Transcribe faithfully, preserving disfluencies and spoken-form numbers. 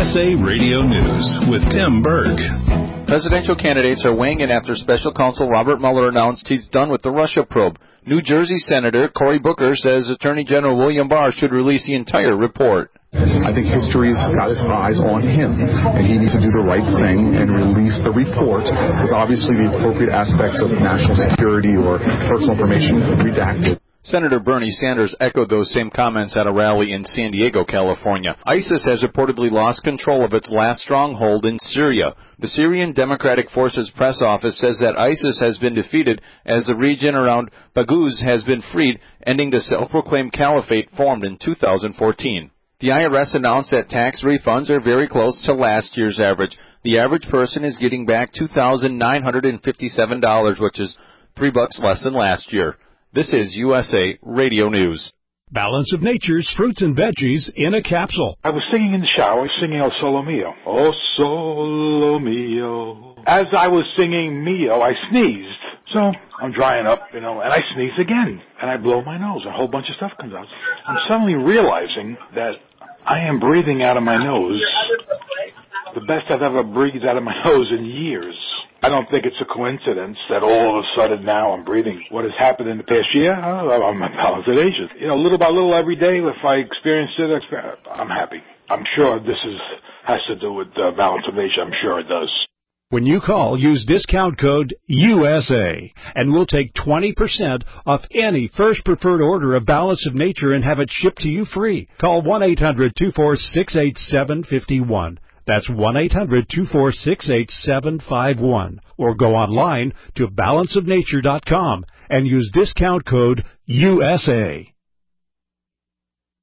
S A Radio News with Tim Berg. Presidential candidates are weighing in after special counsel Robert Mueller announced he's done with the Russia probe. New Jersey Senator Cory Booker says Attorney General William Barr should release the entire report. I think history's got its eyes on him, and he needs to do the right thing and release the report with obviously the appropriate aspects of national security or personal information redacted. Senator Bernie Sanders echoed those same comments at a rally in San Diego, California. ISIS has reportedly lost control of its last stronghold in Syria. The Syrian Democratic Forces press office says that ISIS has been defeated as the region around Baghouz has been freed, ending the self-proclaimed caliphate formed in two thousand fourteen. The I R S announced that tax refunds are very close to last year's average. The average person is getting back two thousand nine hundred fifty-seven dollars, which is three bucks less than last year. This is U S A Radio News. Balance of Nature's fruits and veggies in a capsule. I was singing in the shower, singing El Solo Mio. Oh, Solo Mio. As I was singing Mio, I sneezed. So I'm drying up, you know, and I sneeze again. And I blow my nose. A whole bunch of stuff comes out. I'm suddenly realizing that I am breathing out of my nose the best I've ever breathed out of my nose in years. I don't think it's a coincidence that all of a sudden now I'm breathing. What has happened in the past year? I'm a balance of nature. You know, little by little every day, if I experience it, I'm happy. I'm sure this is has to do with uh, balance of nature. I'm sure it does. When you call, use discount code U S A, and we'll take twenty percent off any first preferred order of Balance of Nature and have it shipped to you free. Call one eight hundred two four six eight seven five one. That's one eight hundred two four six eight seven five one. Or go online to balance of nature dot com and use discount code U S A.